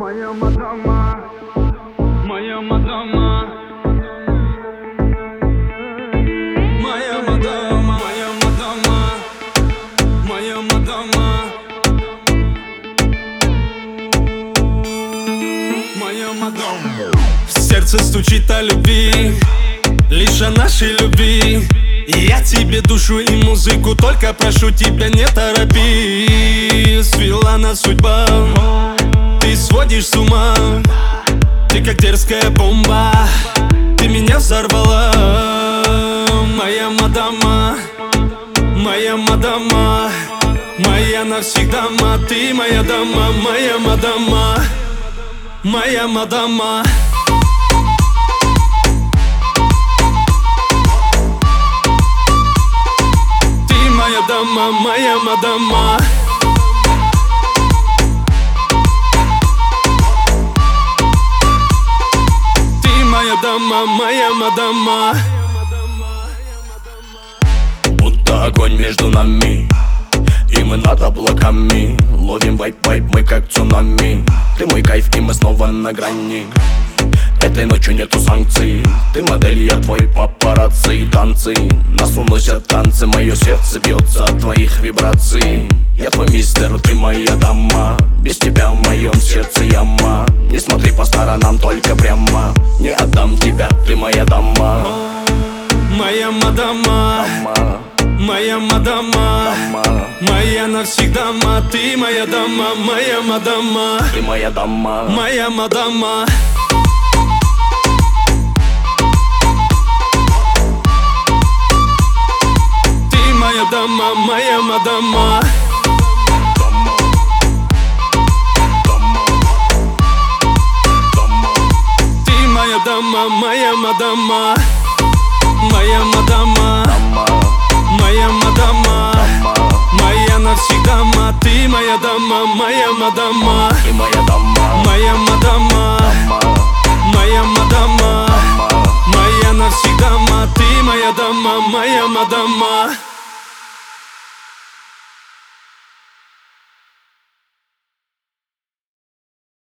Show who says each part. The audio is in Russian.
Speaker 1: Моя мадама, моя мадама, моя мадама, моя мадама, моя мадама, моя мадама. Сердце стучит о любви, лишь о нашей любви. Я тебе душу и музыку, только прошу тебя, не торопи. Свела нас судьба, ты сводишь с ума. Ты как дерзкая бомба, ты меня взорвала. Моя мадама, моя мадама, моя навсегда, ты моя дама, моя мадама, моя мадама. Моя дама, моя мадама. Ты моя дама, моя мадама.
Speaker 2: Будто огонь между нами, и мы над облаками. Ловим вайп-вайп, мы как цунами. Ты мой кайф, и мы снова на грани. Этой ночью нету санкций. Ты модель, я твой папарацци. Танцы, нас уносят танцы. Мое сердце бьется от твоих вибраций. Я твой мистер, ты моя дама. Без тебя в моем сердце яма. Не смотри по сторонам, только прямо. Не отдам тебя, ты моя дама.
Speaker 1: Моя мадама, моя мадама, моя навсегда, ты моя дама, моя мадама.
Speaker 2: Ты моя дама,
Speaker 1: моя мадама. Моя дама, моя мадама. Ты моя дама, моя мадама. Моя мадама, моя мадама, моя навсегда, ты моя дама, моя мадама.
Speaker 2: Ты моя дама,
Speaker 1: моя мадама, моя мадама, моя навсегда, ты моя дама, моя мадама.